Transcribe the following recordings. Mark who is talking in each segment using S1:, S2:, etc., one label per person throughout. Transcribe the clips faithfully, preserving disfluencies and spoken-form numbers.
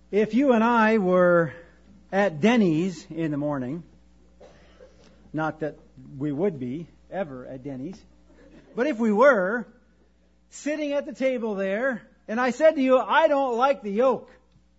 S1: If you and I were at Denny's in the morning, not that we would be ever at Denny's, but if we were sitting at the table there, and I said to you, I don't like the yolk,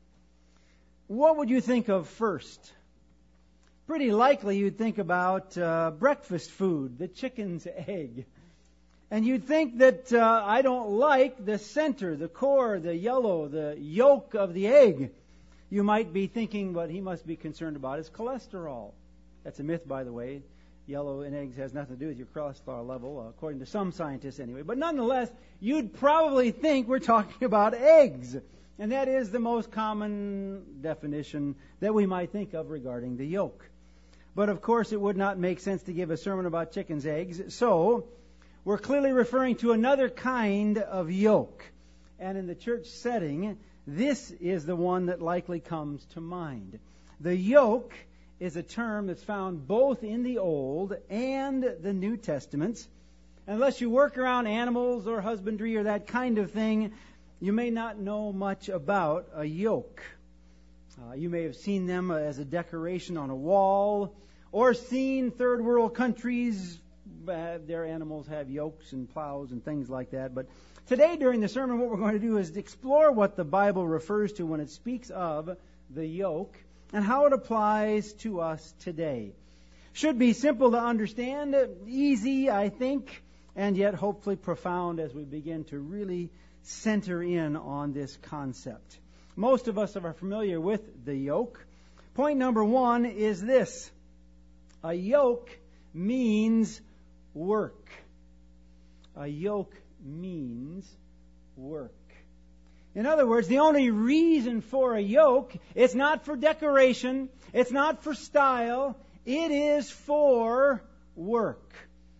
S1: what would you think of first? Pretty likely you'd think about uh, breakfast food, the chicken's egg. And you'd think that uh, I don't like the center, the core, the yellow, the yolk of the egg. You might be thinking what he must be concerned about is cholesterol. That's a myth, by the way. Yellow in eggs has nothing to do with your cholesterol level, according to some scientists anyway. But nonetheless, you'd probably think we're talking about eggs. And that is the most common definition that we might think of regarding the yolk. But of course, it would not make sense to give a sermon about chicken's eggs. So, we're clearly referring to another kind of yolk. And in the church setting, this is the one that likely comes to mind. The yoke is a term that's found both in the Old and the New Testaments. Unless you work around animals or husbandry or that kind of thing, you may not know much about a yoke. Uh, you may have seen them as a decoration on a wall, or seen third world countries, uh, their animals have yokes and plows and things like that. But today during the sermon, what we're going to do is explore what the Bible refers to when it speaks of the yoke and how it applies to us today. Should be simple to understand, easy, I think, and yet hopefully profound as we begin to really center in on this concept. Most of us are familiar with the yoke. Point number one is this. A yoke means work. A yoke means work. In other words, the only reason for a yoke, it's not for decoration, it's not for style, it is for work.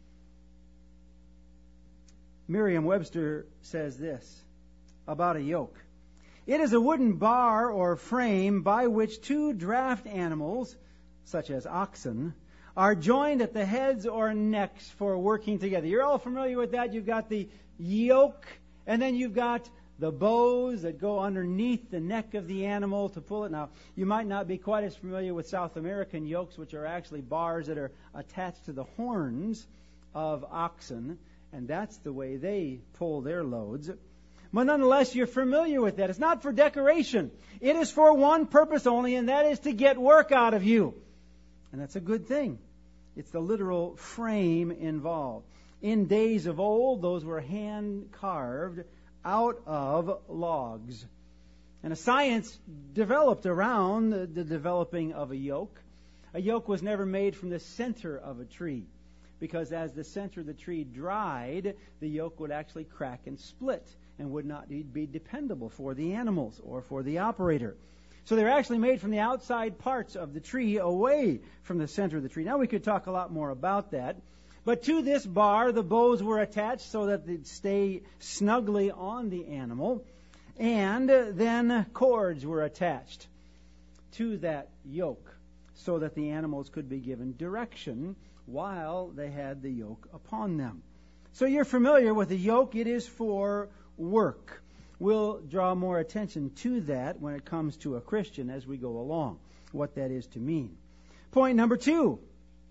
S1: Merriam-Webster says this about a yoke. It is a wooden bar or frame by which two draft animals, such as oxen, are joined at the heads or necks for working together. You're all familiar with that. You've got the yoke, and then you've got the bows that go underneath the neck of the animal to pull it. Now, you might not be quite as familiar with South American yokes, which are actually bars that are attached to the horns of oxen, and that's the way they pull their loads. But nonetheless, you're familiar with that. It's not for decoration. It is for one purpose only, and that is to get work out of you. And that's a good thing. It's the literal frame involved. In days of old, those were hand-carved out of logs. And a science developed around the, the developing of a yoke. A yoke was never made from the center of a tree, because as the center of the tree dried, the yoke would actually crack and split and would not be dependable for the animals or for the operator. So they're actually made from the outside parts of the tree away from the center of the tree. Now we could talk a lot more about that. But to this bar, the bows were attached so that they'd stay snugly on the animal. And then cords were attached to that yoke so that the animals could be given direction while they had the yoke upon them. So you're familiar with the yoke. It is for work. We'll draw more attention to that when it comes to a Christian as we go along, what that is to mean. Point number two.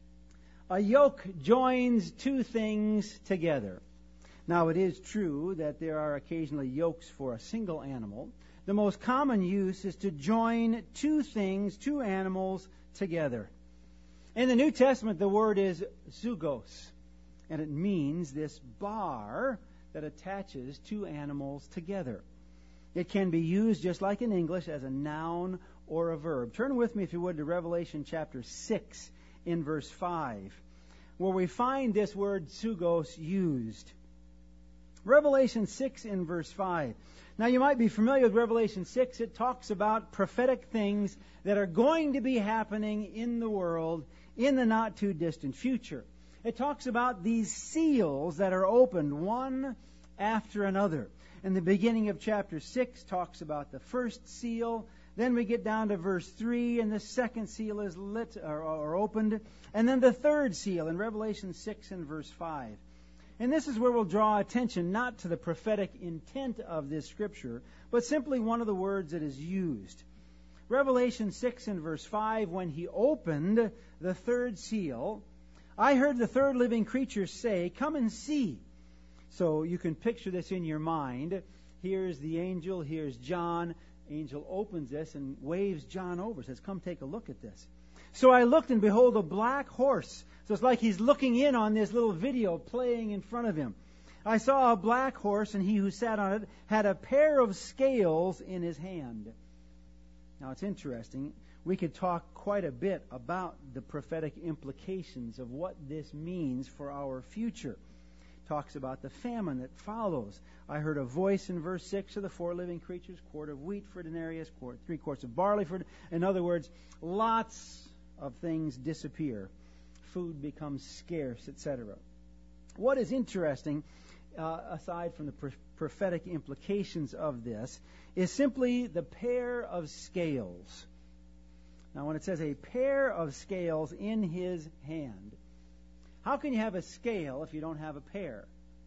S1: A yoke joins two things together. Now, it is true that there are occasionally yokes for a single animal. The most common use is to join two things, two animals, together. In the New Testament, the word is zugos, and it means this bar that attaches two animals together. It can be used just like in English as a noun or a verb. Turn with me, if you would, to Revelation chapter six in verse five, where we find this word zugos used. Revelation six in verse five. Now, you might be familiar with Revelation six. It talks about prophetic things that are going to be happening in the world in the not-too-distant future. It talks about these seals that are opened one after another. And the beginning of chapter six talks about the first seal. Then we get down to verse three, and the second seal is lit or, or opened. And then the third seal in Revelation six and verse five. And this is where we'll draw attention not to the prophetic intent of this scripture, but simply one of the words that is used. Revelation six and verse five, when he opened the third seal, I heard the third living creature say, "Come and see." So you can picture this in your mind. Here's the angel, here's John. Angel opens this and waves John over, says, "Come take a look at this." So I looked, and behold, a black horse. So it's like he's looking in on this little video playing in front of him. I saw a black horse, and he who sat on it had a pair of scales in his hand. Now it's interesting. We could talk quite a bit about the prophetic implications of what this means for our future. It talks about the famine that follows. I heard a voice in verse six of the four living creatures, quart of wheat for a denarius, quart, three quarts of barley for. In other words, lots of things disappear. Food becomes scarce, et cetera. What is interesting, uh, aside from the pro- prophetic implications of this, is simply the pair of scales. Now, when it says a pair of scales in his hand, how can you have a scale if you don't have a pair?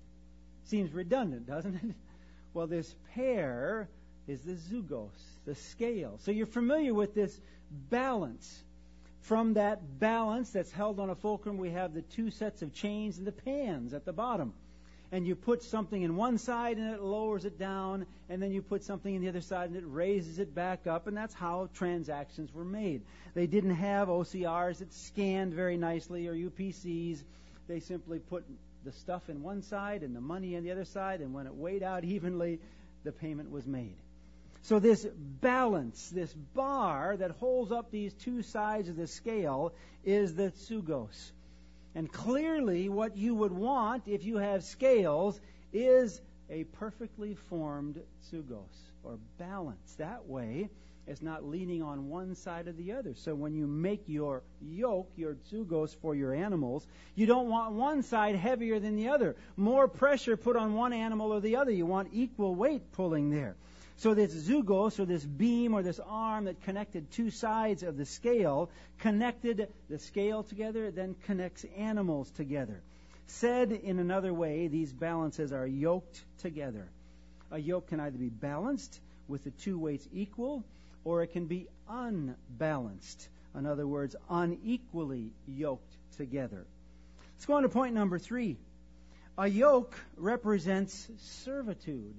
S1: Seems redundant, doesn't it? Well, this pair is the zugos, the scale. So you're familiar with this balance. From that balance that's held on a fulcrum, we have the two sets of chains and the pans at the bottom. And you put something in one side and it lowers it down, and then you put something in the other side and it raises it back up, and that's how transactions were made. They didn't have O C Rs that scanned very nicely or U P Cs. They simply put the stuff in one side and the money in the other side, and when it weighed out evenly, the payment was made. So this balance, this bar that holds up these two sides of the scale is the zugos. And clearly what you would want if you have scales is a perfectly formed zugos, or balance. That way it's not leaning on one side or the other. So when you make your yoke, your zugos for your animals, you don't want one side heavier than the other. More pressure put on one animal or the other. You want equal weight pulling there. So this zugos, or this beam, or this arm that connected two sides of the scale, connected the scale together, then connects animals together. Said in another way, these balances are yoked together. A yoke can either be balanced with the two weights equal, or it can be unbalanced. In other words, unequally yoked together. Let's go on to point number three. A yoke represents servitude.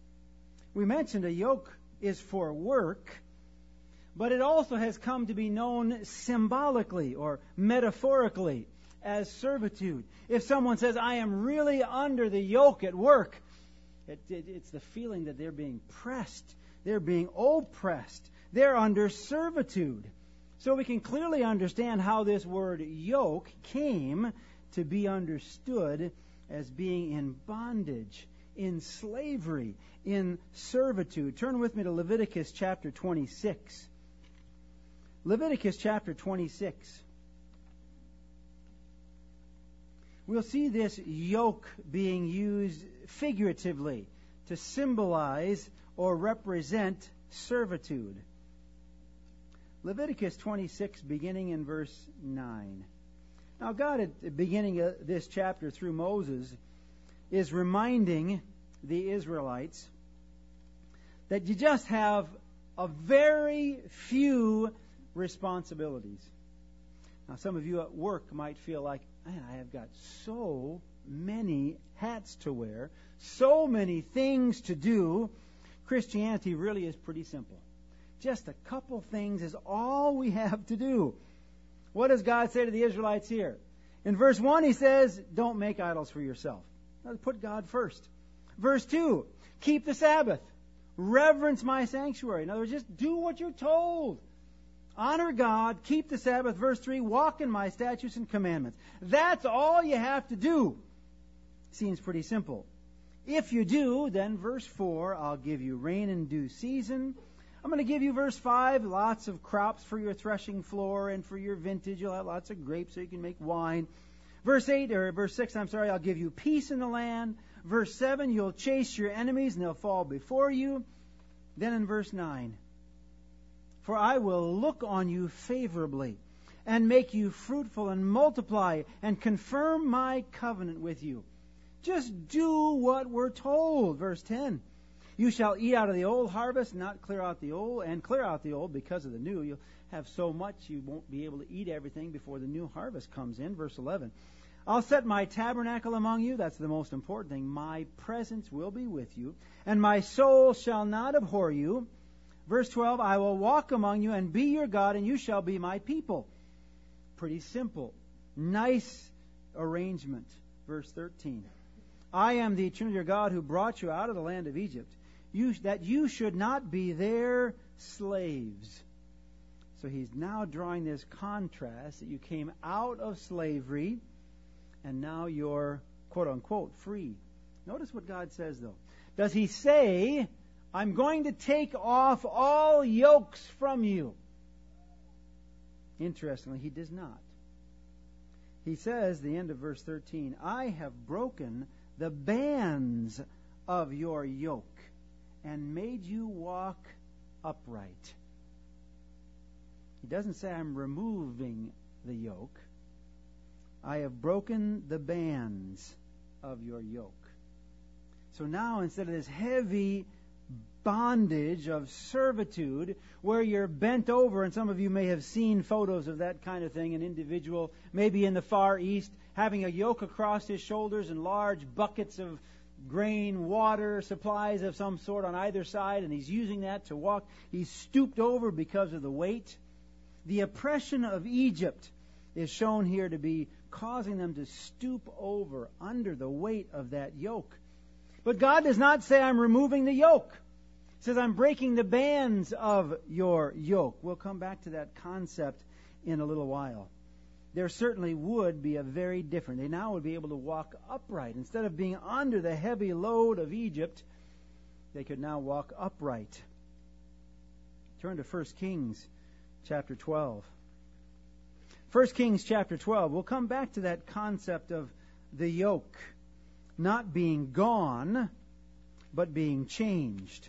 S1: We mentioned a yoke is for work, but it also has come to be known symbolically or metaphorically as servitude. If someone says, "I am really under the yoke at work," it, it, it's the feeling that they're being pressed, they're being oppressed, they're under servitude. So we can clearly understand how this word yoke came to be understood as being in bondage, in slavery, in servitude. Turn with me to Leviticus chapter twenty-six. Leviticus chapter twenty-six. We'll see this yoke being used figuratively to symbolize or represent servitude. Leviticus twenty-six, beginning in verse nine. Now, God, at the beginning of this chapter through Moses, is reminding the Israelites that you just have a very few responsibilities. Now, some of you at work might feel like, man, I have got so many hats to wear, so many things to do. Christianity really is pretty simple. Just a couple things is all we have to do. What does God say to the Israelites here? In verse one, He says, don't make idols for yourself. Now, put God first. Verse two, keep the Sabbath. Reverence my sanctuary. In other words, just do what you're told. Honor God, keep the Sabbath. Verse three, walk in my statutes and commandments. That's all you have to do. Seems pretty simple. If you do, then verse four, I'll give you rain in due season. I'm going to give you, verse five, lots of crops for your threshing floor and for your vintage. You'll have lots of grapes so you can make wine. Verse eight, or verse six, I'm sorry, I'll give you peace in the land. Verse seven, you'll chase your enemies and they'll fall before you. Then in verse nine, for I will look on you favorably and make you fruitful and multiply and confirm my covenant with you. Just do what we're told. Verse ten, You shall eat out of the old harvest, not clear out the old, and clear out the old because of the new. You'll have so much you won't be able to eat everything before the new harvest comes in. Verse eleven. I'll set my tabernacle among you. That's the most important thing. My presence will be with you, and my soul shall not abhor you. Verse twelve, I will walk among you and be your God, and you shall be my people. Pretty simple. Nice arrangement. Verse thirteen. I am the eternal your God who brought you out of the land of Egypt, you, that you should not be their slaves. So he's now drawing this contrast that you came out of slavery, and now you're, quote unquote, free. Notice what God says, though. Does he say, I'm going to take off all yokes from you? Interestingly, he does not. He says, the end of verse thirteen, I have broken the bands of your yoke and made you walk upright. He doesn't say I'm removing the yoke. I have broken the bands of your yoke. So now, instead of this heavy bondage of servitude where you're bent over, and some of you may have seen photos of that kind of thing, an individual maybe in the Far East having a yoke across his shoulders and large buckets of grain, water, supplies of some sort on either side, and he's using that to walk. He's stooped over because of the weight. The oppression of Egypt is shown here to be causing them to stoop over under the weight of that yoke. But God does not say, I'm removing the yoke. He says, I'm breaking the bands of your yoke. We'll come back to that concept in a little while. There certainly would be a very different. They now would be able to walk upright. Instead of being under the heavy load of Egypt, they could now walk upright. Turn to First Kings chapter twelve. First Kings chapter twelve. We'll come back to that concept of the yoke not being gone, but being changed.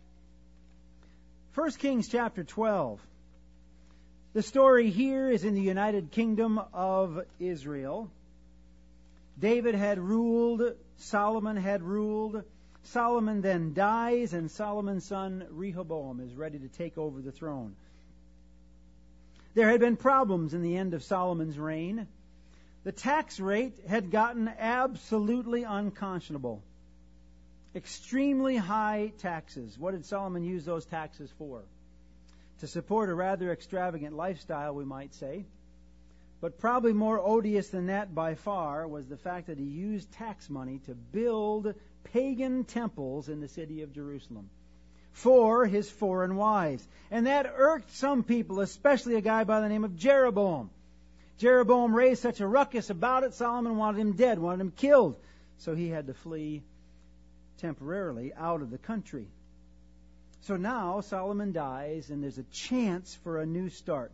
S1: First Kings chapter twelve. The story here is in the United Kingdom of Israel. David had ruled, Solomon had ruled. Solomon then dies, and Solomon's son Rehoboam is ready to take over the throne. There had been problems in the end of Solomon's reign. The tax rate had gotten absolutely unconscionable. Extremely high taxes. What did Solomon use those taxes for? To support a rather extravagant lifestyle, we might say. But probably more odious than that by far was the fact that he used tax money to build pagan temples in the city of Jerusalem for his foreign wives. And that irked some people, especially a guy by the name of Jeroboam. Jeroboam raised such a ruckus about it, Solomon wanted him dead, wanted him killed. So he had to flee temporarily out of the country. So now Solomon dies, and there's a chance for a new start.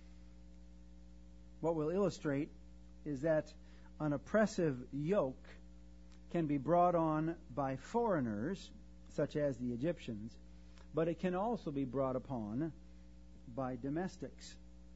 S1: What we'll illustrate is that an oppressive yoke can be brought on by foreigners, such as the Egyptians, but it can also be brought upon by domestics.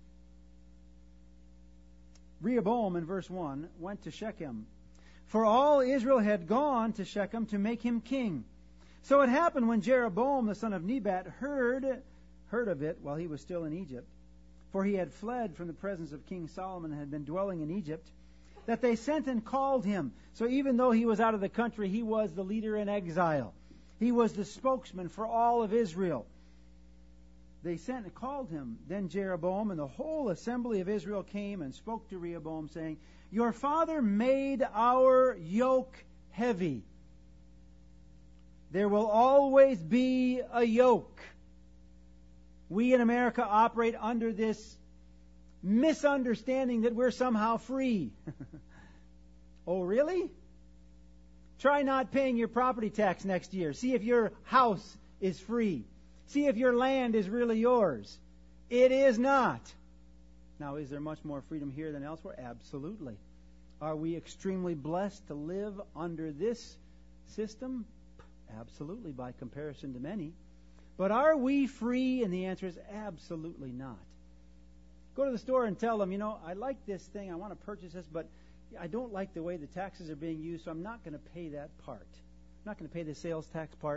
S1: Rehoboam, in verse one, went to Shechem, for all Israel had gone to Shechem to make him king. So it happened when Jeroboam, the son of Nebat, heard, heard of it while he was still in Egypt, for he had fled from the presence of King Solomon and had been dwelling in Egypt, that they sent and called him. So even though he was out of the country, he was the leader in exile. He was the spokesman for all of Israel. They sent and called him. Then Jeroboam and the whole assembly of Israel came and spoke to Rehoboam, saying, Your father made our yoke heavy. There will always be a yoke. We in America operate under this misunderstanding that we're somehow free. Oh, really? Try not paying your property tax next year. See if your house is free. See if your land is really yours. It is not. Now, is there much more freedom here than elsewhere? Absolutely. Are we extremely blessed to live under this system? Absolutely, by comparison to many. But are we free? And the answer is absolutely not. Go to the store and tell them, you know, I like this thing, I want to purchase this, but I don't like the way the taxes are being used, so I'm not going to pay that part. I'm not going to pay the sales tax part,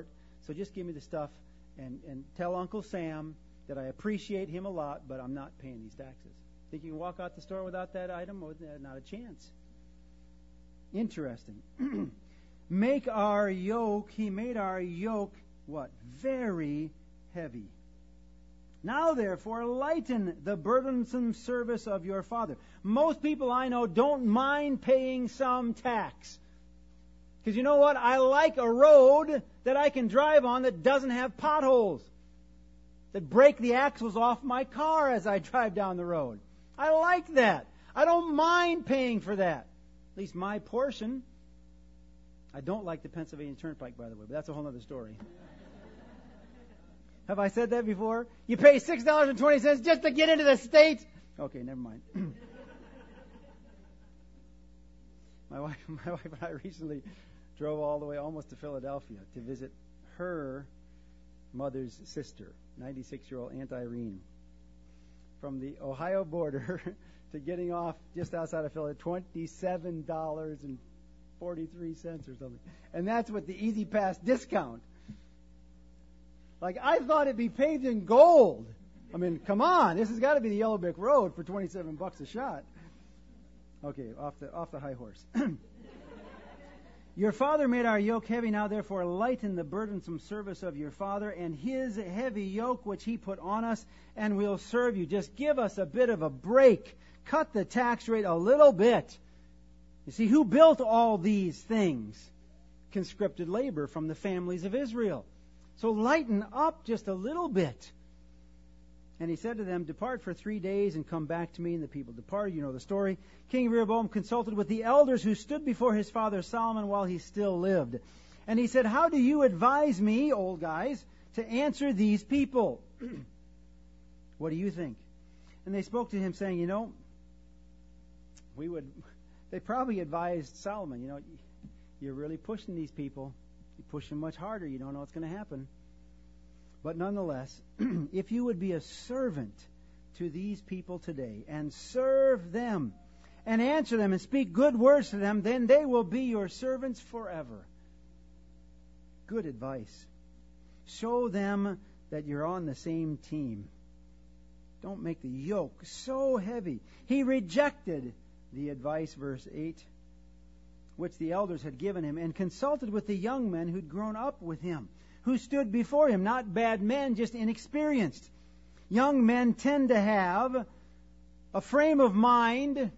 S1: So just give me the stuff and, and tell Uncle Sam that I appreciate him a lot, but I'm not paying these taxes. Think you can walk out the store without that item? Well, not a chance. Interesting. Make our yoke, he made our yoke, what? Very heavy. Now, therefore, lighten the burdensome service of your father. Most people I know don't mind paying some tax. Because you know what? I like a road that I can drive on that doesn't have potholes, that break the axles off my car as I drive down the road. I like that. I don't mind paying for that. At least my portion. I don't like the Pennsylvania Turnpike, by the way, but that's a whole other story. Have I said that before? You pay six dollars and twenty cents just to get into the state? Okay, never mind. my wife, my wife and I recently drove all the way almost to Philadelphia to visit her mother's sister, ninety-six-year-old Aunt Irene. From the Ohio border to getting off just outside of Philadelphia, twenty-seven dollars and forty-three cents or something. And that's with the Easy Pass discount. Like, I thought it'd be paved in gold. I mean, come on. This has got to be the Yellow Brick Road for twenty-seven bucks a shot. Okay, off the off the high horse. Your father made our yoke heavy. Now, therefore, lighten the burdensome service of your father and his heavy yoke which he put on us, and we'll serve you. Just give us a bit of a break. Cut the tax rate a little bit. You see, who built all these things? Conscripted labor from the families of Israel. So lighten up just a little bit. And he said to them, depart for three days and come back to me. And the people departed. You know the story. King Rehoboam consulted with the elders who stood before his father Solomon while he still lived. And he said, how do you advise me, old guys, to answer these people? What do you think? And they spoke to him saying, you know, we would, they probably advised Solomon, you know, you're really pushing these people. You push them much harder. You don't know what's going to happen. But nonetheless, if you would be a servant to these people today and serve them and answer them and speak good words to them, then they will be your servants forever. Good advice. Show them that you're on the same team. Don't make the yoke so heavy. He rejected the advice, verse eight, which the elders had given him, and consulted with the young men who'd grown up with him, who stood before him, not bad men, just inexperienced. Young men tend to have a frame of mind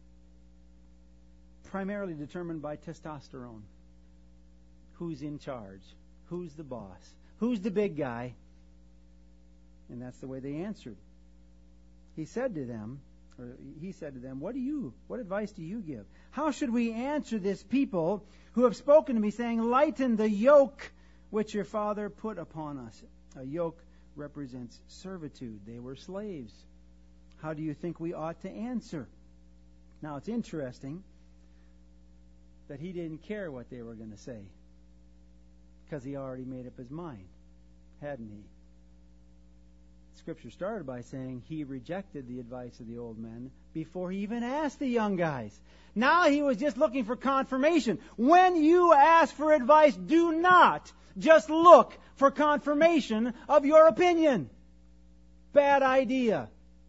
S1: primarily determined by testosterone. Who's in charge? Who's the boss? Who's the big guy? And that's the way they answered. He said to them, or he said to them, what do you, what advice do you give? How should we answer this people who have spoken to me, saying, lighten the yoke which your father put upon us? A yoke represents servitude. They were slaves. How do you think we ought to answer? Now, it's interesting that he didn't care what they were going to say, because he already made up his mind, hadn't he? Scripture started by saying he rejected the advice of the old men before he even asked the young guys. Now he was just looking for confirmation. When you ask for advice, do not just look for confirmation of your opinion. Bad idea.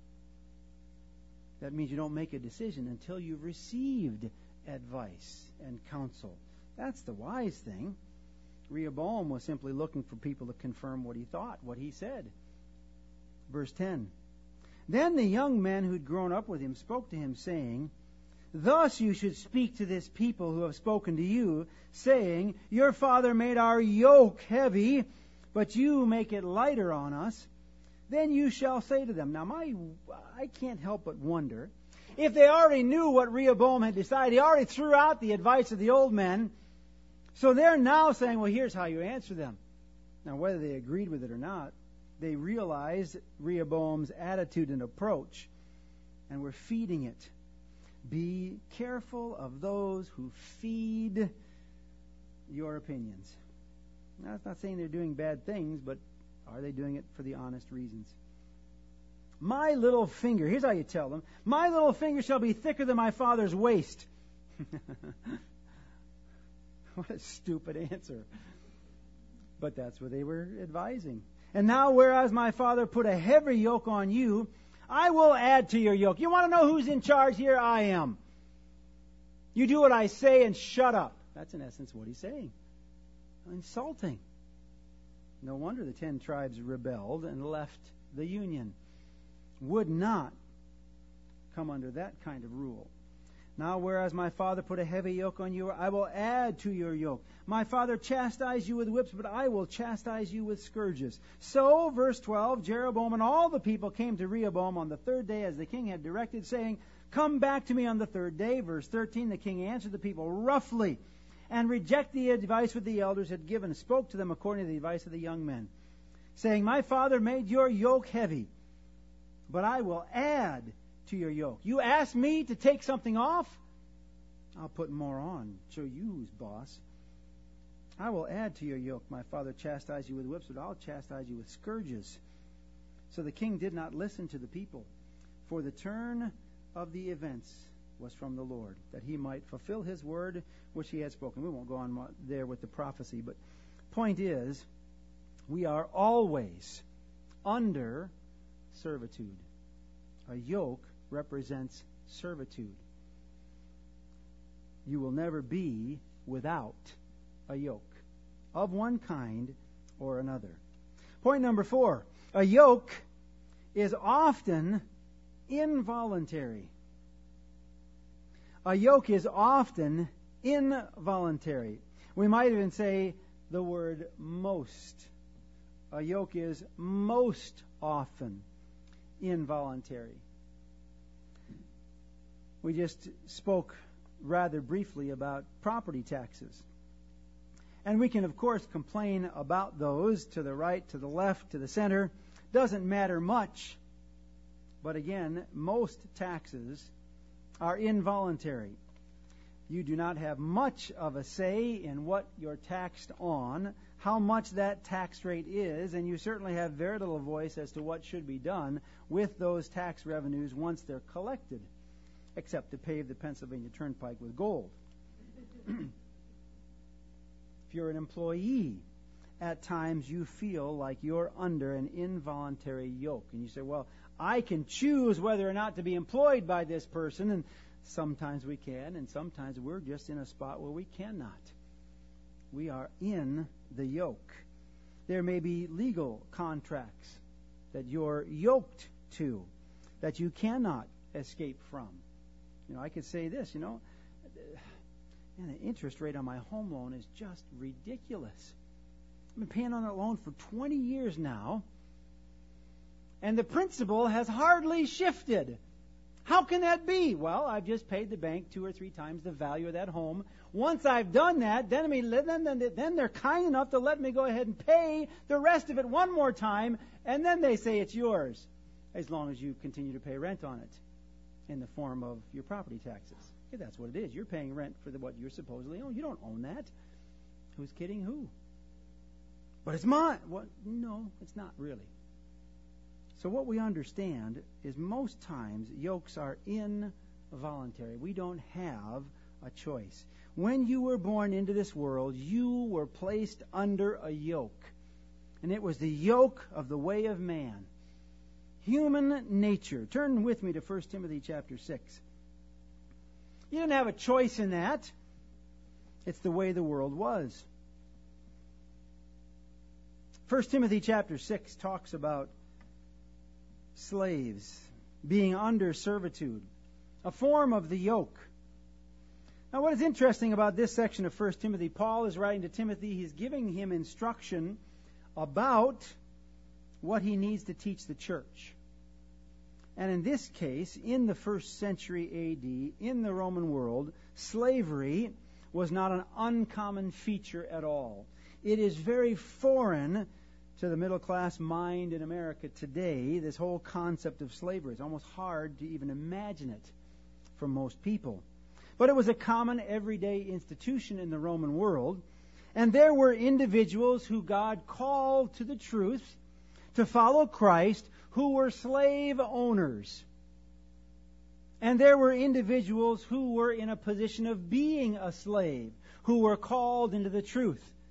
S1: That means you don't make a decision until you've received advice and counsel. That's the wise thing. Rehoboam was simply looking for people to confirm what he thought, what he said. Verse ten. Then the young men who'd grown up with him spoke to him, saying, thus you should speak to this people who have spoken to you, saying, your father made our yoke heavy, but you make it lighter on us. Then you shall say to them. Now, my, I can't help but wonder, if they already knew what Rehoboam had decided, he already threw out the advice of the old men, so they're now saying, well, here's how you answer them. Now, whether they agreed with it or not, they realized Rehoboam's attitude and approach, and were feeding it. Be careful of those who feed your opinions. Now, that's not saying they're doing bad things, but are they doing it for the honest reasons? My little finger, here's how you tell them, my little finger shall be thicker than my father's waist. What a stupid answer. But that's what they were advising. And now, whereas my father put a heavy yoke on you, I will add to your yoke. You want to know who's in charge here? I am. You do what I say and shut up. That's in essence what he's saying. Insulting. No wonder the ten tribes rebelled and left the union. Would not come under that kind of rule. Now, whereas my father put a heavy yoke on you, I will add to your yoke. My father chastised you with whips, but I will chastise you with scourges. So, verse twelve, Jeroboam and all the people came to Rehoboam on the third day as the king had directed, saying, Come back to me on the third day. Verse thirteen, the king answered the people roughly and rejected the advice which the elders had given, and spoke to them according to the advice of the young men, saying, My father made your yoke heavy, but I will add to your yoke. You ask me to take something off, I'll put more on. Show you who's boss. I will add to your yoke. My father chastised you with whips, but I'll chastise you with scourges. So the king did not listen to the people, for the turn of the events was from the Lord, that he might fulfill his word which he had spoken. We won't go on there with the prophecy, but point is, we are always under servitude. A yoke represents servitude. You will never be without a yoke of one kind or another. Point number four, a yoke is often involuntary. A yoke is often involuntary. We might even say the word most. A yoke is most often involuntary. We just spoke rather briefly about property taxes. And we can, of course, complain about those to the right, to the left, to the center. Doesn't matter much. But again, most taxes are involuntary. You do not have much of a say in what you're taxed on, how much that tax rate is, and you certainly have very little voice as to what should be done with those tax revenues once they're collected, except to pave the Pennsylvania Turnpike with gold. If you're an employee, at times you feel like you're under an involuntary yoke. And you say, well, I can choose whether or not to be employed by this person, and sometimes we can, and sometimes we're just in a spot where we cannot. We are in the yoke. There may be legal contracts that you're yoked to, that you cannot escape from. You know, I could say this, you know, man, the interest rate on my home loan is just ridiculous. I've been paying on that loan for twenty years now, and the principal has hardly shifted. How can that be? Well, I've just paid the bank two or three times the value of that home. Once I've done that, then I mean, then, then, then they're kind enough to let me go ahead and pay the rest of it one more time, and then they say it's yours, as long as you continue to pay rent on it in the form of your property taxes. Yeah, that's what it is. You're paying rent for the, what you're supposedly own. You don't own that. Who's kidding who? But it's mine. What? No, it's not really. So what we understand is most times yokes are involuntary. We don't have a choice. When you were born into this world, you were placed under a yoke. And it was the yoke of the way of man. Human nature. Turn with me to First Timothy chapter six. You didn't have a choice in that. It's the way the world was. First Timothy chapter six talks about slaves being under servitude, a form of the yoke. Now, what is interesting about this section of First Timothy, Paul is writing to Timothy. He's giving him instruction about what he needs to teach the church. And in this case, in the first century A D, in the Roman world, slavery was not an uncommon feature at all. It is very foreign to the middle-class mind in America today, this whole concept of slavery. It's almost hard to even imagine it for most people. But it was a common everyday institution in the Roman world, and there were individuals who God called to the truth, to follow Christ, who were slave owners. And there were individuals who were in a position of being a slave, who were called into the truth.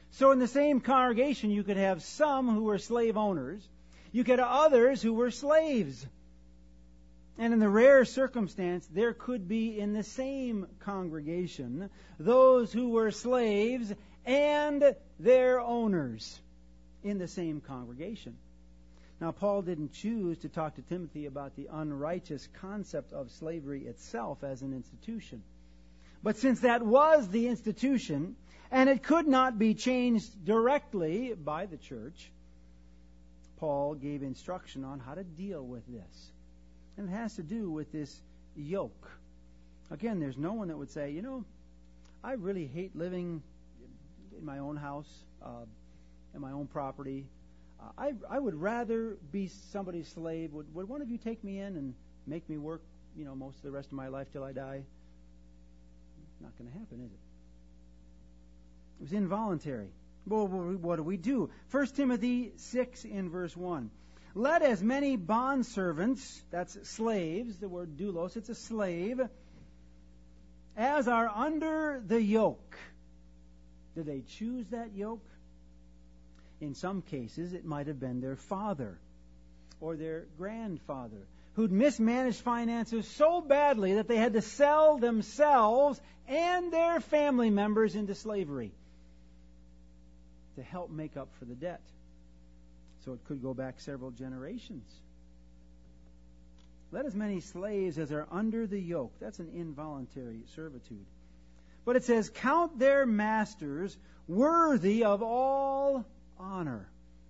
S1: So in the same congregation, you could have some who were slave owners. You could have others who were slaves. And in the rare circumstance, there could be in the same congregation those who were slaves and their owners in the same congregation. Now, Paul didn't choose to talk to Timothy about the unrighteous concept of slavery itself as an institution. But since that was the institution, and it could not be changed directly by the church, Paul gave instruction on how to deal with this. And it has to do with this yoke. Again, there's no one that would say, you know, I really hate living in my own house, uh, in my own property. Uh, I I would rather be somebody's slave. Would, would one of you take me in and make me work, you know, most of the rest of my life till I die? Not going to happen, is it? It was involuntary. Well, what do we do? First Timothy six in verse one. Let as many bondservants, that's slaves, the word doulos, it's a slave, as are under the yoke. Did they choose that yoke? In some cases, it might have been their father or their grandfather who'd mismanaged finances so badly that they had to sell themselves and their family members into slavery to help make up for the debt. So it could go back several generations. Let as many slaves as are under the yoke. That's an involuntary servitude. But it says, count their masters worthy of all honor.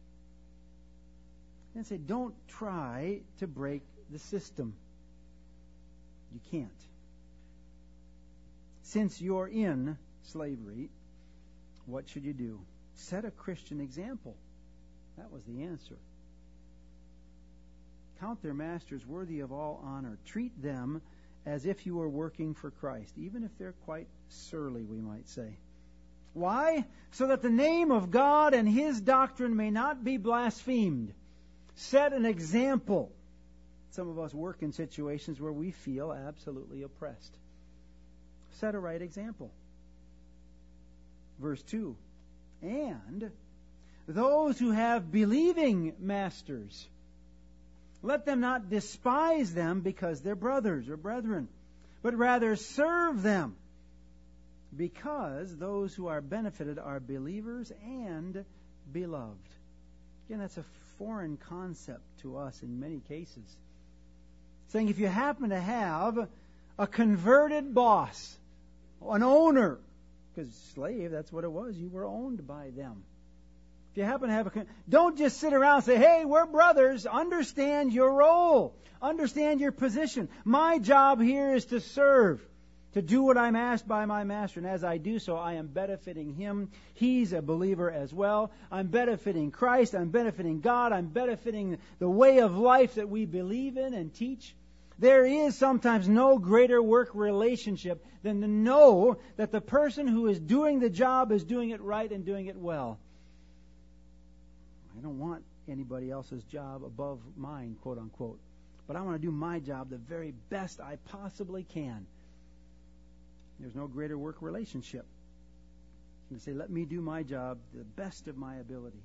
S1: And say, don't try to break the system. You can't. Since you're in slavery, what should you do? Set a Christian example. That was the answer. Count their masters worthy of all honor. Treat them as if you were working for Christ, even if they're quite surly, we might say. Why? So that the name of God and His doctrine may not be blasphemed. Set an example. Some of us work in situations where we feel absolutely oppressed. Set a right example. Verse two. And those who have believing masters, let them not despise them because they're brothers or brethren, but rather serve them, because those who are benefited are believers and beloved. Again, that's a foreign concept to us in many cases. Saying if you happen to have a converted boss, an owner, because slave, that's what it was, you were owned by them. If you happen to have a... Don't just sit around and say, hey, we're brothers. Understand your role. Understand your position. My job here is to serve, to do what I'm asked by my master. And as I do so, I am benefiting him. He's a believer as well. I'm benefiting Christ. I'm benefiting God. I'm benefiting the way of life that we believe in and teach. There is sometimes no greater work relationship than to know that the person who is doing the job is doing it right and doing it well. I don't want anybody else's job above mine, quote unquote. But I want to do my job the very best I possibly can. There's no greater work relationship. You say, let me do my job the best of my ability.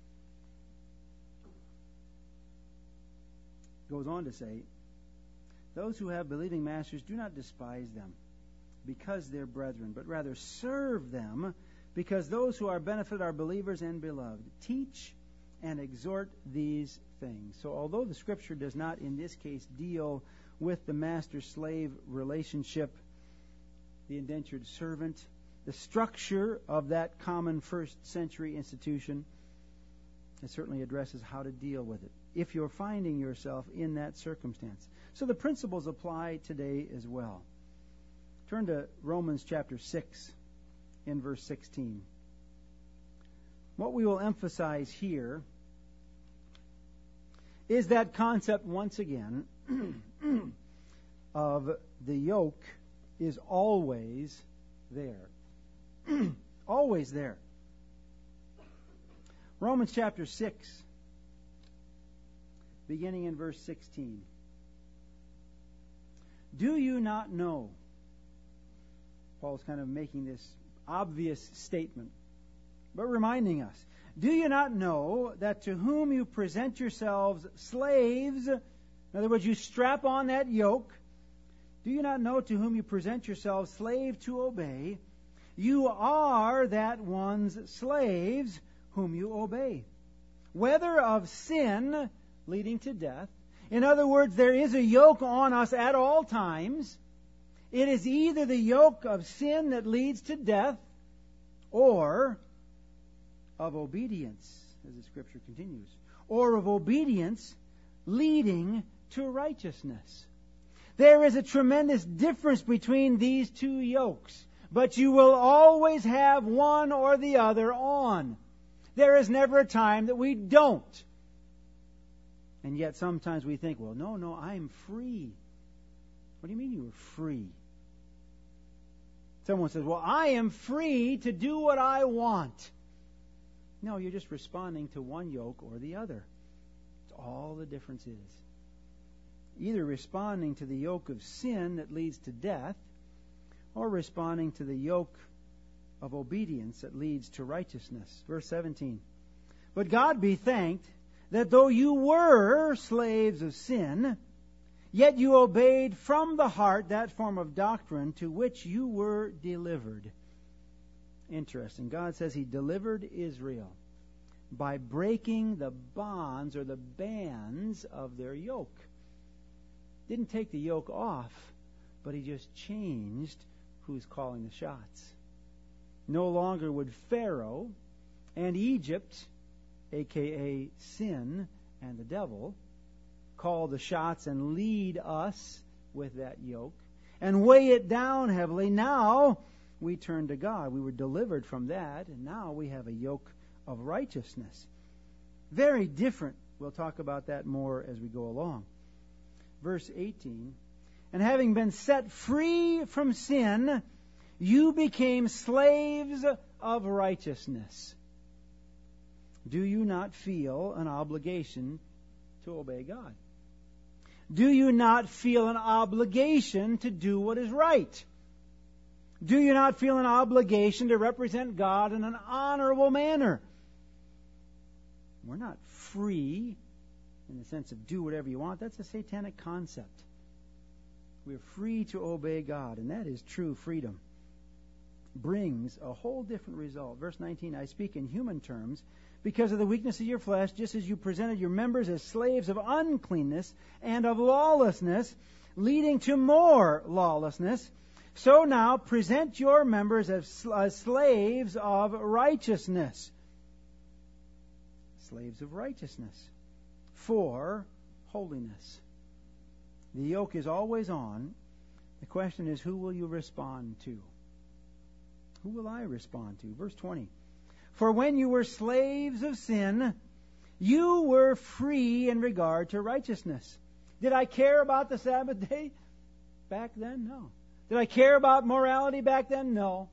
S1: Goes on to say, those who have believing masters, do not despise them because they're brethren, but rather serve them, because those who are benefited are believers and beloved. Teach and exhort these things. So although the Scripture does not in this case deal with the master-slave relationship, the indentured servant, the structure of that common first century institution, it certainly addresses how to deal with it if you're finding yourself in that circumstance. So the principles apply today as well. Turn to Romans chapter six in verse sixteen. What we will emphasize here is that concept once again of the yoke is always there. Always there. Romans chapter six, beginning in verse sixteen. Do you not know? Paul's kind of making this obvious statement. but reminding us, do you not know that to whom you present yourselves slaves, in other words, you strap on that yoke, do you not know to whom you present yourselves slave to obey, you are that one's slaves whom you obey, whether of sin leading to death. In other words, there is a yoke on us at all times. It is either the yoke of sin that leads to death or of obedience, as the Scripture continues, or of obedience leading to righteousness. There is a tremendous difference between these two yokes, but you will always have one or the other on. There is never a time that we don't. And yet sometimes we think, well, no, no, I'm free. What do you mean you were free? Someone says, well, I am free to do what I want. No, you're just responding to one yoke or the other. It's all the difference is. Either responding to the yoke of sin that leads to death, or responding to the yoke of obedience that leads to righteousness. Verse seventeen. But God be thanked that though you were slaves of sin, yet you obeyed from the heart that form of doctrine to which you were delivered. Interesting. God says He delivered Israel by breaking the bonds or the bands of their yoke. Didn't take the yoke off, but He just changed who's calling the shots. No longer would Pharaoh and Egypt, aka sin and the devil, call the shots and lead us with that yoke and weigh it down heavily. Now we turn to God. We were delivered from that, and now we have a yoke of righteousness. Very different. We'll talk about that more as we go along. Verse eighteen, and having been set free from sin, you became slaves of righteousness. Do you not feel an obligation to obey God? Do you not feel an obligation to do what is right? Do you not feel an obligation to represent God in an honorable manner? We're not free in the sense of do whatever you want. That's a satanic concept. We're free to obey God, and that is true freedom. Brings a whole different result. Verse nineteen, I speak in human terms because of the weakness of your flesh, just as you presented your members as slaves of uncleanness and of lawlessness, leading to more lawlessness. So now present your members as, as slaves of righteousness. Slaves of righteousness for holiness. The yoke is always on. The question is, who will you respond to? Who will I respond to? Verse twenty. For when you were slaves of sin, you were free in regard to righteousness. Did I care about the Sabbath day back then? No. Did I care about morality back then? No.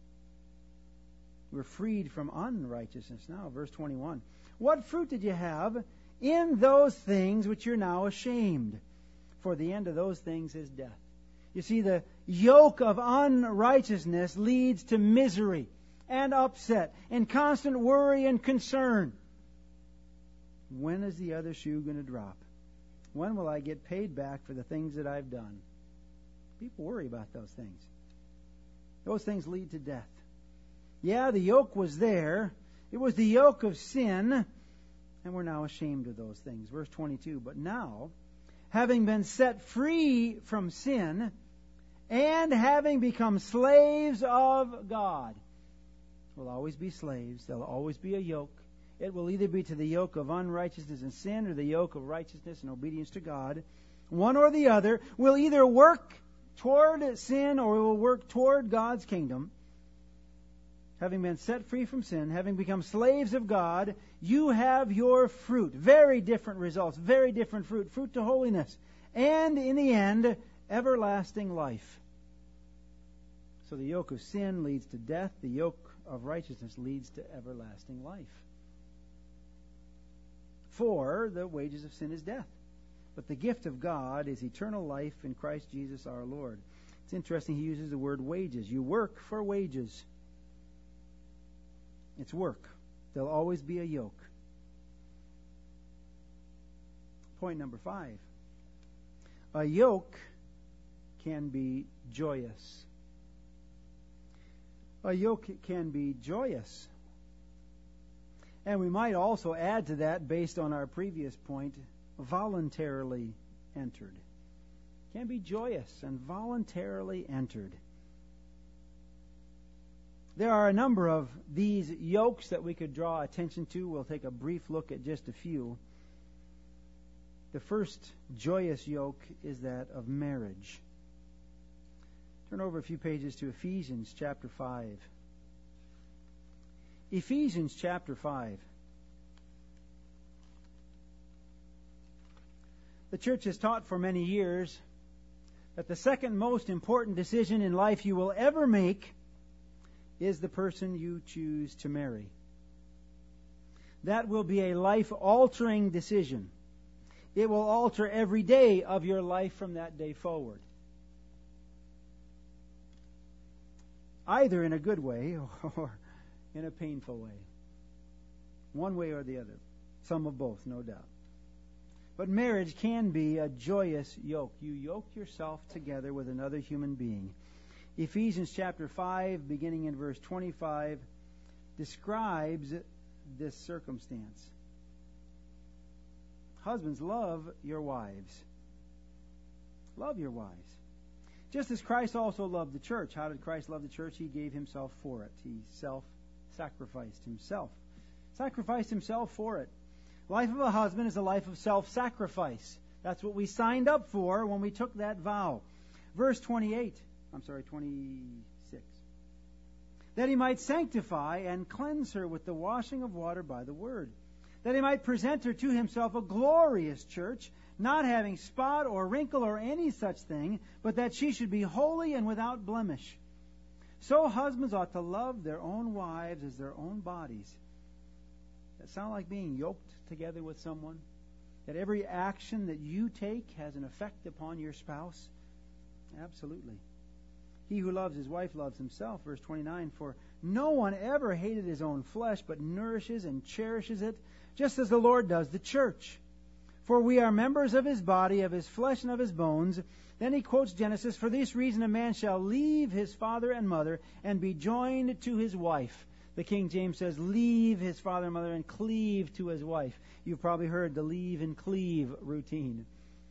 S1: We're freed from unrighteousness now. Verse twenty-one. What fruit did you have in those things which you're now ashamed? For the end of those things is death. You see, the yoke of unrighteousness leads to misery and upset and constant worry and concern. When is the other shoe going to drop? When will I get paid back for the things that I've done? People worry about those things. Those things lead to death. Yeah, the yoke was there. It was the yoke of sin, and we're now ashamed of those things. Verse twenty-two, but now, having been set free from sin, and having become slaves of God. We'll always be slaves. There'll always be a yoke. It will either be to the yoke of unrighteousness and sin or the yoke of righteousness and obedience to God. One or the other will either work toward sin or will work toward God's kingdom. Having been set free from sin, having become slaves of God, you have your fruit. Very different results, very different fruit. Fruit to holiness. And in the end, everlasting life. So the yoke of sin leads to death. The yoke of righteousness leads to everlasting life. For the wages of sin is death. But the gift of God is eternal life in Christ Jesus our Lord. It's interesting he uses the word wages. You work for wages. It's work. There'll always be a yoke. Point number five. A yoke can be joyous. A yoke can be joyous. And we might also add to that, based on our previous point, voluntarily entered. Can be joyous and voluntarily entered. There are a number of these yokes that we could draw attention to. We'll take a brief look at just a few. The first joyous yoke is that of marriage. Turn over a few pages to Ephesians chapter five. Ephesians chapter five. The church has taught for many years that the second most important decision in life you will ever make is the person you choose to marry. That will be a life-altering decision. It will alter every day of your life from that day forward. Either in a good way or in a painful way. One way or the other. Some of both, no doubt. But marriage can be a joyous yoke. You yoke yourself together with another human being. Ephesians chapter five, beginning in verse twenty-five, describes this circumstance. Husbands, love your wives. Love your wives. Just as Christ also loved the church. How did Christ love the church? He gave himself for it. He self-sacrificed himself. Sacrificed himself for it. Life of a husband is a life of self-sacrifice. That's what we signed up for when we took that vow. Verse twenty-eight. I'm sorry, twenty-six. That he might sanctify and cleanse her with the washing of water by the word. That he might present her to himself a glorious church, not having spot or wrinkle or any such thing, but that she should be holy and without blemish. So husbands ought to love their own wives as their own bodies. That sound like being yoked together with someone? That every action that you take has an effect upon your spouse? Absolutely. He who loves his wife loves himself. Verse twenty-nine, for no one ever hated his own flesh, but nourishes and cherishes it, just as the Lord does the church. For we are members of his body, of his flesh and of his bones. Then he quotes Genesis, for this reason a man shall leave his father and mother and be joined to his wife. The King James says, leave his father and mother and cleave to his wife. You've probably heard the leave and cleave routine.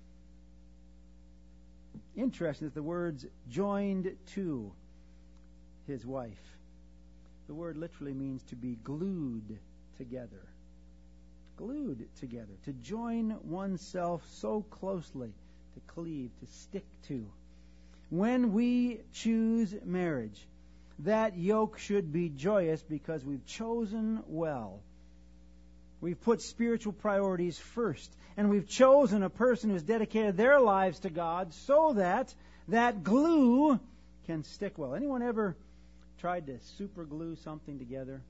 S1: Interesting that the words joined to his wife. The word literally means to be glued together. Glued together. To join oneself so closely. To cleave, to stick to. When we choose marriage, that yoke should be joyous because we've chosen well. We've put spiritual priorities first. And we've chosen a person who's dedicated their lives to God so that that glue can stick well. Anyone ever tried to super glue something together?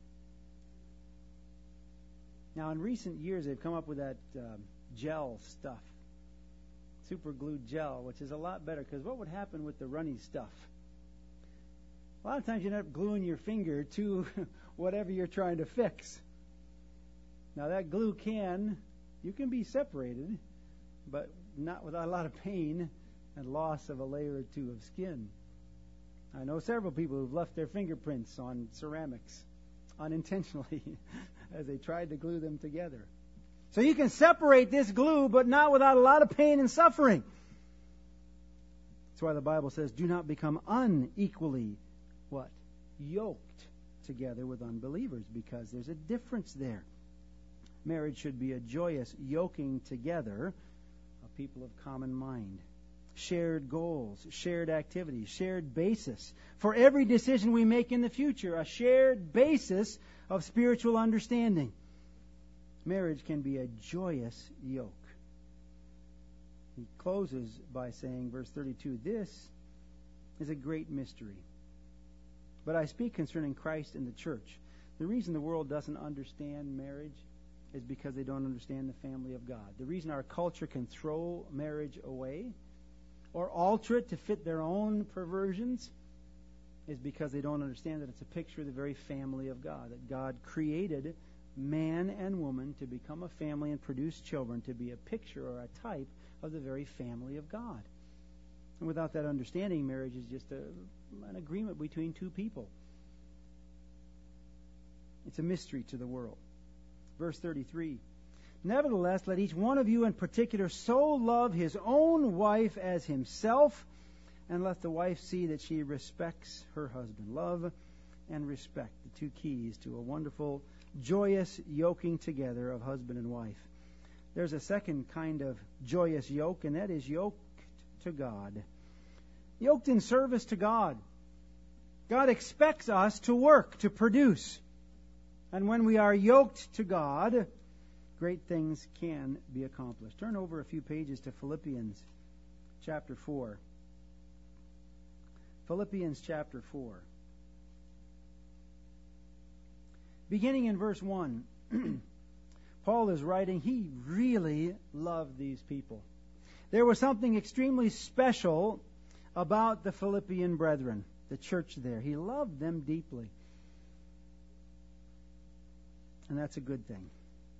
S1: Now, in recent years, they've come up with that uh, gel stuff. Super glue gel, which is a lot better, because what would happen with the runny stuff? A lot of times you end up gluing your finger to whatever you're trying to fix. Now, that glue can, you can be separated, but not without a lot of pain and loss of a layer or two of skin. I know several people who've left their fingerprints on ceramics unintentionally as they tried to glue them together. So you can separate this glue, but not without a lot of pain and suffering. That's why the Bible says, do not become unequally, what? Yoked together with unbelievers, because there's a difference there. Marriage should be a joyous yoking together of people of common mind. Shared goals, shared activities, shared basis. For every decision we make in the future, a shared basis of spiritual understanding. Marriage can be a joyous yoke. He closes by saying, verse thirty-two, this is a great mystery. But I speak concerning Christ and the church. The reason the world doesn't understand marriage is because they don't understand the family of God. The reason our culture can throw marriage away or alter it to fit their own perversions is because they don't understand that it's a picture of the very family of God, that God created man and woman to become a family and produce children, to be a picture or a type of the very family of God. And without that understanding, marriage is just a, an agreement between two people. It's a mystery to the world. Verse thirty-three, nevertheless, let each one of you in particular so love his own wife as himself, and let the wife see that she respects her husband. Love and respect, the two keys to a wonderful, joyous yoking together of husband and wife. There's a second kind of joyous yoke, and that is yoked to God. Yoked in service to God. God expects us to work, to produce. And when we are yoked to God, great things can be accomplished. Turn over a few pages to Philippians chapter four. Philippians chapter four. Beginning in verse one, Paul is writing, he really loved these people. There was something extremely special about the Philippian brethren, the church there. He loved them deeply. And that's a good thing.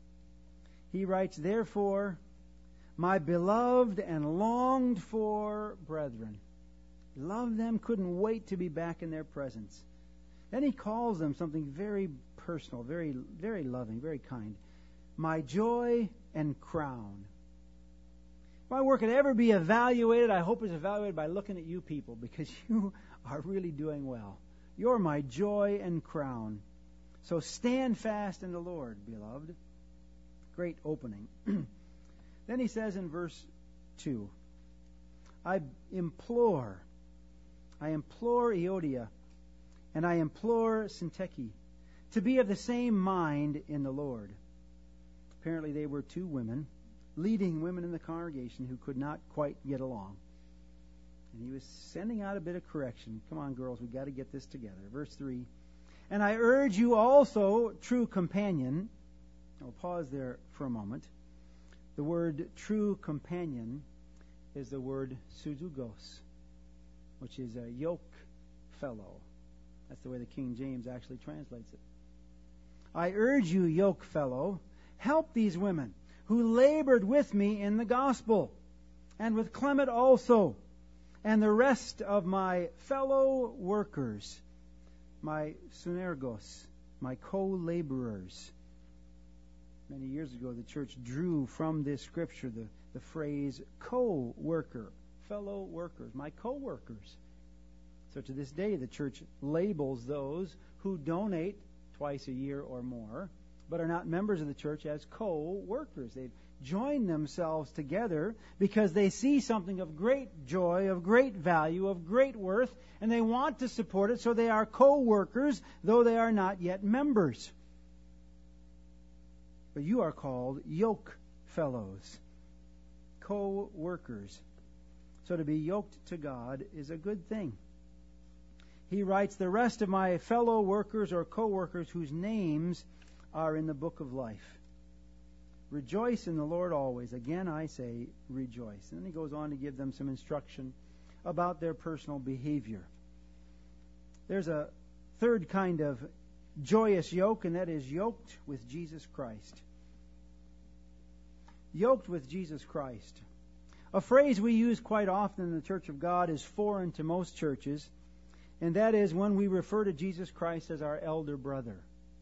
S1: He writes, therefore, my beloved and longed for brethren. Loved them, couldn't wait to be back in their presence. Then he calls them something very personal, very, very loving, very kind. My joy and crown. If my work could ever be evaluated, I hope it's evaluated by looking at you people, because you are really doing well. You're my joy and crown. So stand fast in the Lord, beloved. Great opening. Then he says in verse two, I implore, I implore Euodia, and I implore Syntyche to be of the same mind in the Lord. Apparently they were two women, leading women in the congregation who could not quite get along. And he was sending out a bit of correction. Come on, girls, we've got to get this together. Verse three, and I urge you also, true companion. I'll pause there for a moment. The word true companion is the word pseudogos, which is a yoke fellow. That's the way the King James actually translates it. I urge you, yoke fellow, help these women who labored with me in the gospel, and with Clement also, and the rest of my fellow workers, my sunergos, my co-laborers. Many years ago, the church drew from this scripture the, the phrase co-worker, fellow workers, my co-workers. So to this day, the church labels those who donate twice a year or more, but are not members of the church, as co-workers. They've joined themselves together because they see something of great joy, of great value, of great worth, and they want to support it, so they are co-workers, though they are not yet members. But you are called yoke fellows, co-workers. So to be yoked to God is a good thing. He writes, the rest of my fellow workers or co-workers whose names are in the book of life. Rejoice in the Lord always. Again, I say rejoice. And then he goes on to give them some instruction about their personal behavior. There's a third kind of joyous yoke, and that is yoked with Jesus Christ. Yoked with Jesus Christ. A phrase we use quite often in the Church of God is foreign to most churches, and that is when we refer to Jesus Christ as our elder brother.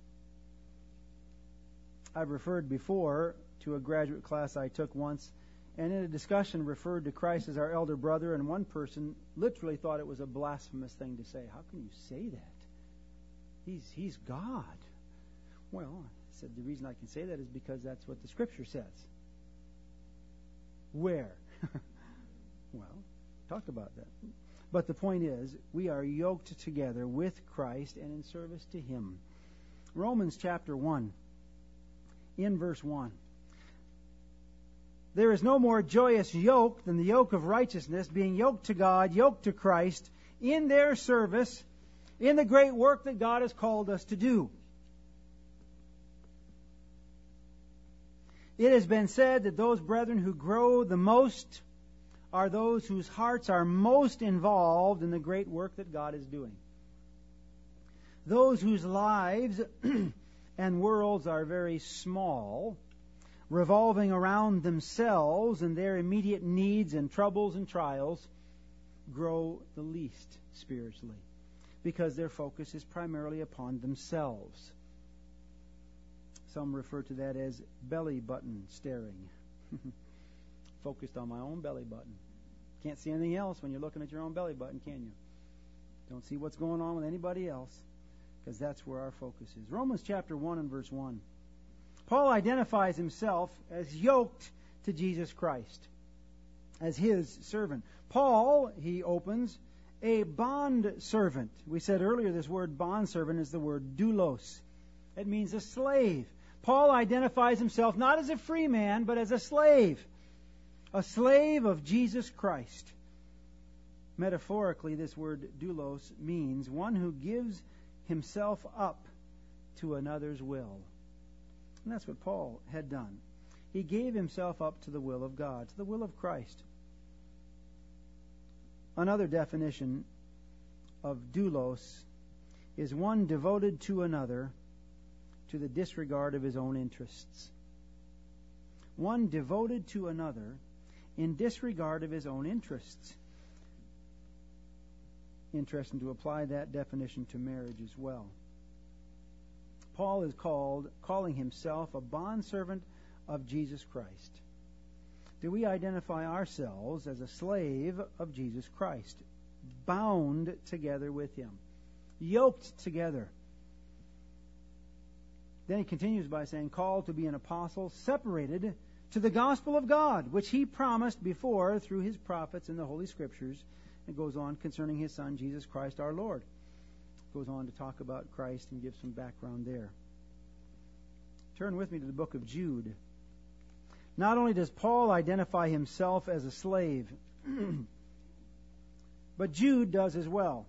S1: I've referred before to a graduate class I took once, and in a discussion referred to Christ as our elder brother, and one person literally thought it was a blasphemous thing to say. How can you say that? He's, he's God. Well, I said the reason I can say that is because that's what the Scripture says. Where? Well, talk about that. But the point is, we are yoked together with Christ and in service to Him. Romans chapter one, in verse one. There is no more joyous yoke than the yoke of righteousness, being yoked to God, yoked to Christ, in their service, in the great work that God has called us to do. It has been said that those brethren who grow the most are those whose hearts are most involved in the great work that God is doing. those whose lives and worlds are very small, revolving around themselves and their immediate needs and troubles and trials, grow the least spiritually, because their focus is primarily upon themselves. Some refer to that as belly button staring. Focused on my own belly button. Can't see anything else when you're looking at your own belly button, can you? Don't see what's going on with anybody else, because that's where our focus is. Romans chapter one and verse one. Paul identifies himself as yoked to Jesus Christ, as his servant. Paul, he opens, a bond servant. We said earlier this word bond servant is the word doulos. It means a slave. Paul identifies himself not as a free man, but as a slave. A slave of Jesus Christ. Metaphorically, this word doulos means one who gives himself up to another's will. And that's what Paul had done. He gave himself up to the will of God, to the will of Christ. Another definition of doulos is one devoted to another to the disregard of his own interests. One devoted to another in disregard of his own interests. Interesting to apply that definition to marriage as well. Paul is called, calling himself a bondservant of Jesus Christ. Do we identify ourselves as a slave of Jesus Christ, bound together with him, yoked together? Then he continues by saying, called to be an apostle, separated to the gospel of God, which he promised before through his prophets in the Holy Scriptures. It goes on concerning his Son, Jesus Christ our Lord. It goes on to talk about Christ and give some background there. Turn with me to the book of Jude. Not only does Paul identify himself as a slave, but Jude does as well.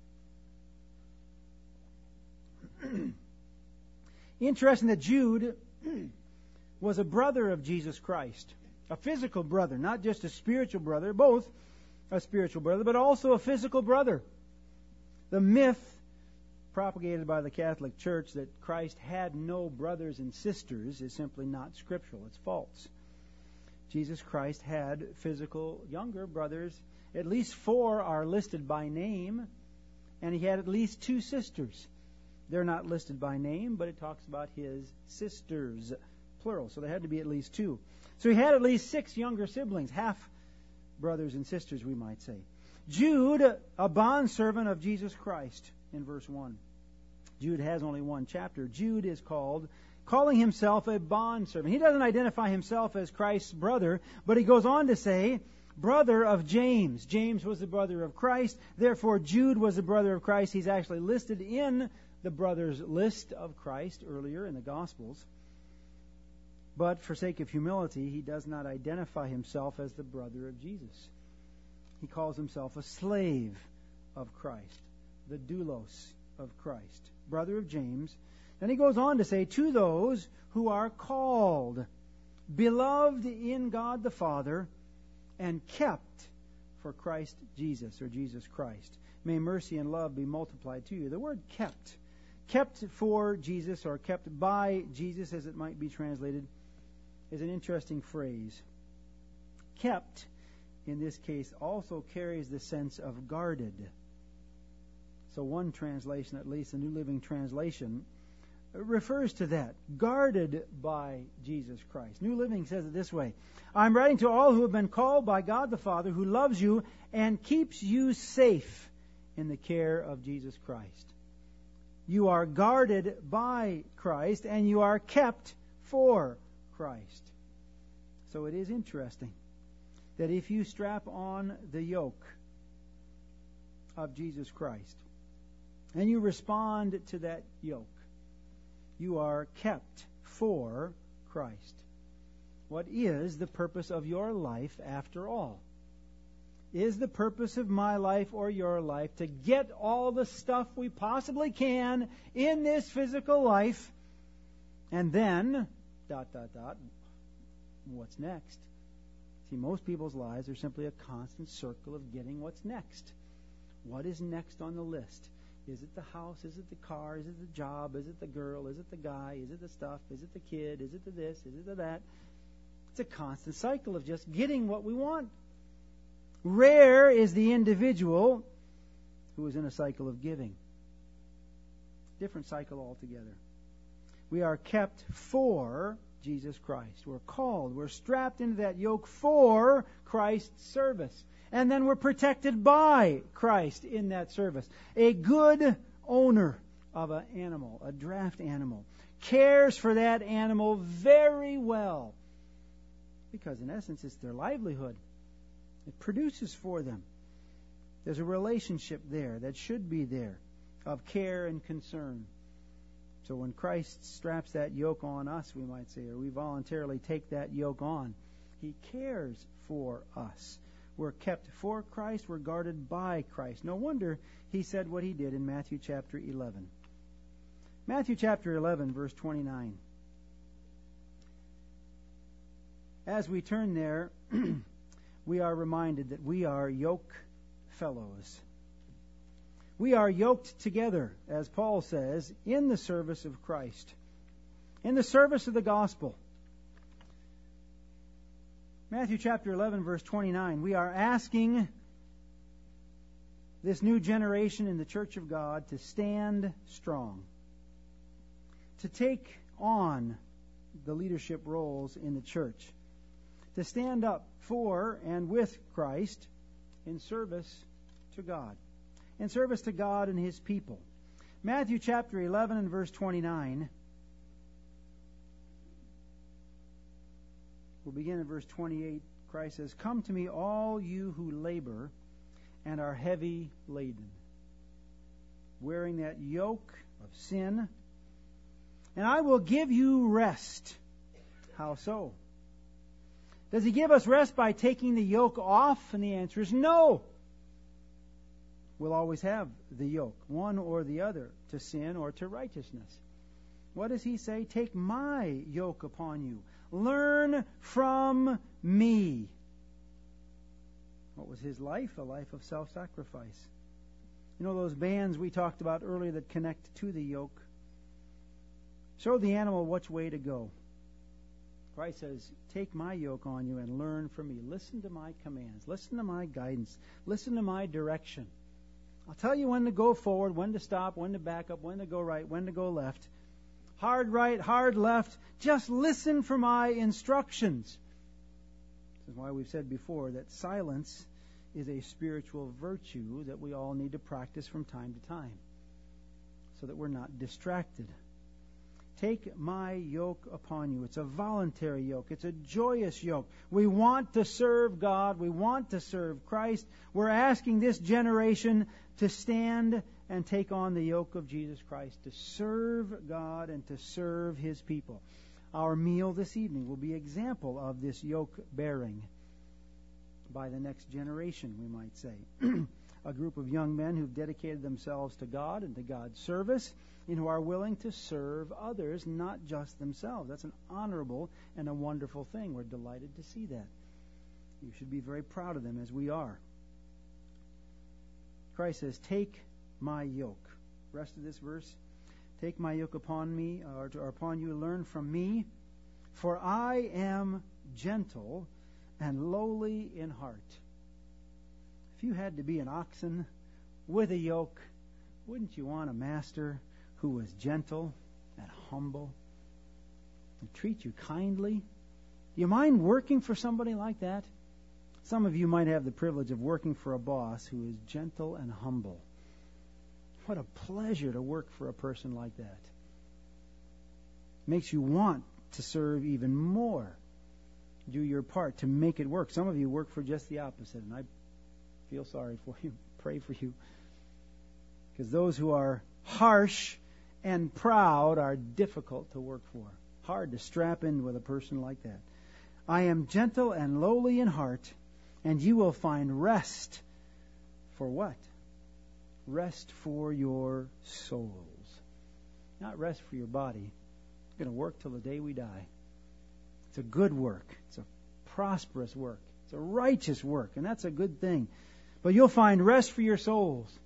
S1: Interesting that Jude was a brother of Jesus Christ. A physical brother, not just a spiritual brother, both a spiritual brother, but also a physical brother. The myth propagated by the Catholic Church that Christ had no brothers and sisters is simply not scriptural. It's false. Jesus Christ had physical younger brothers. At least four are listed by name, and he had at least two sisters. They're not listed by name, but it talks about his sisters, plural. So there had to be at least two. So he had at least six younger siblings, half brothers and sisters, we might say. Jude, a bondservant of Jesus Christ, in verse one. Jude has only one chapter. Jude is called, calling himself a bondservant. He doesn't identify himself as Christ's brother, but he goes on to say, brother of James. James was the brother of Christ. Therefore, Jude was the brother of Christ. He's actually listed in the brothers' list of Christ earlier in the Gospels. But for sake of humility, he does not identify himself as the brother of Jesus. He calls himself a slave of Christ, the doulos of Christ, brother of James. Then he goes on to say, to those who are called, beloved in God the Father, and kept for Christ Jesus, or Jesus Christ. May mercy and love be multiplied to you. The word kept, kept for Jesus, or kept by Jesus, as it might be translated, is an interesting phrase. Kept, in this case, also carries the sense of guarded. So one translation, at least, the New Living Translation, refers to that. Guarded by Jesus Christ. New Living says it this way. I'm writing to all who have been called by God the Father, who loves you and keeps you safe in the care of Jesus Christ. You are guarded by Christ, and you are kept for Christ. So it is interesting that if you strap on the yoke of Jesus Christ and you respond to that yoke, you are kept for Christ. What is the purpose of your life after all? Is the purpose of my life or your life to get all the stuff we possibly can in this physical life and then dot, dot, dot, what's next? See, most people's lives are simply a constant circle of getting what's next. What is next on the list? Is it the house? Is it the car? Is it the job? Is it the girl? Is it the guy? Is it the stuff? Is it the kid? Is it the this? Is it the that? It's a constant cycle of just getting what we want. Rare is the individual who is in a cycle of giving. Different cycle altogether. We are kept for Jesus Christ. We're called. We're strapped into that yoke for Christ's service. And then we're protected by Christ in that service. A good owner of an animal, a draft animal, cares for that animal very well. Because in essence, it's their livelihood. It produces for them. There's a relationship there that should be there of care and concern. So when Christ straps that yoke on us, we might say, or we voluntarily take that yoke on, He cares for us. We're kept for Christ. We're guarded by Christ. No wonder He said what He did in Matthew chapter eleven. Matthew chapter eleven, verse twenty-nine. As we turn there, we are reminded that we are yoke fellows. We are yoked together, as Paul says, in the service of Christ, in the service of the gospel. Matthew chapter eleven, verse twenty-nine. We are asking this new generation in the church of God to stand strong, to take on the leadership roles in the church, to stand up for and with Christ in service to God, in service to God and His people. Matthew chapter eleven and verse twenty-nine. We'll begin in verse twenty-eight. Christ says, "Come to me, all you who labor and are heavy laden," wearing that yoke of sin, "and I will give you rest." How so? Does He give us rest by taking the yoke off? And the answer is no. We'll always have the yoke, one or the other, to sin or to righteousness. What does He say? Take my yoke upon you. Learn from me. What was His life? A life of self-sacrifice. You know those bands we talked about earlier that connect to the yoke? Show the animal which way to go. Christ says, take my yoke on you and learn from me. Listen to my commands. Listen to my guidance. Listen to my direction. I'll tell you when to go forward, when to stop, when to back up, when to go right, when to go left. Hard right, hard left. Just listen for my instructions. This is why we've said before that silence is a spiritual virtue that we all need to practice from time to time so that we're not distracted. Take my yoke upon you. It's a voluntary yoke. It's a joyous yoke. We want to serve God. We want to serve Christ. We're asking this generation to stand and take on the yoke of Jesus Christ, to serve God and to serve His people. Our meal this evening will be an example of this yoke bearing by the next generation, we might say. A group of young men who've dedicated themselves to God and to God's service, and who are willing to serve others, not just themselves. That's an honorable and a wonderful thing. We're delighted to see that. You should be very proud of them, as we are. Christ says, take my yoke. Rest of this verse. Take my yoke upon me, or, or upon you, learn from me, for I am gentle and lowly in heart. If you had to be an oxen with a yoke, wouldn't you want a master who was gentle and humble and treat you kindly? Do you mind working for somebody like that? Some of you might have the privilege of working for a boss who is gentle and humble. What a pleasure to work for a person like that. Makes you want to serve even more. Do your part to make it work. Some of you work for just the opposite, and I feel sorry for you. Pray for you. Because those who are harsh and proud are difficult to work for. Hard to strap in with a person like that. I am gentle and lowly in heart, and you will find rest. For what? Rest for your souls. Not rest for your body. It's going to work till the day we die. It's a good work. It's a prosperous work. It's a righteous work, and that's a good thing. But you'll find rest for your souls.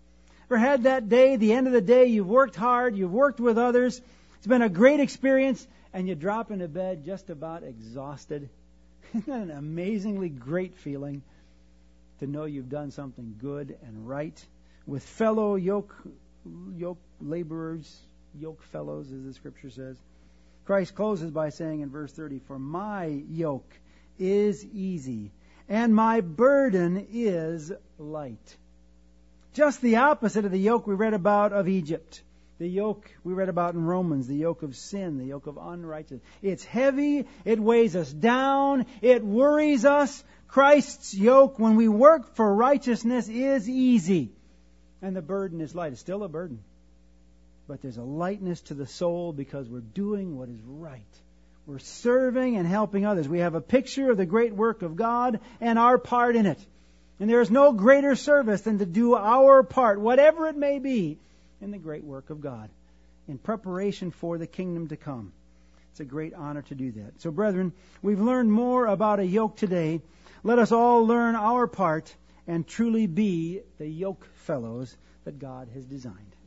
S1: Ever had that day, the end of the day, you've worked hard, you've worked with others, it's been a great experience, and you drop into bed just about exhausted? Isn't that an amazingly great feeling to know you've done something good and right with fellow yoke, yoke laborers, yoke fellows, as the Scripture says? Christ closes by saying in verse thirty, "For my yoke is easy, and my burden is light." Just the opposite of the yoke we read about of Egypt. The yoke we read about in Romans, the yoke of sin, the yoke of unrighteousness. It's heavy, it weighs us down, it worries us. Christ's yoke, when we work for righteousness, is easy. And the burden is light. It's still a burden. But there's a lightness to the soul because we're doing what is right. We're serving and helping others. We have a picture of the great work of God and our part in it. And there is no greater service than to do our part, whatever it may be, in the great work of God, in preparation for the kingdom to come. It's a great honor to do that. So, brethren, we've learned more about a yoke today. Let us all learn our part and truly be the yoke fellows that God has designed.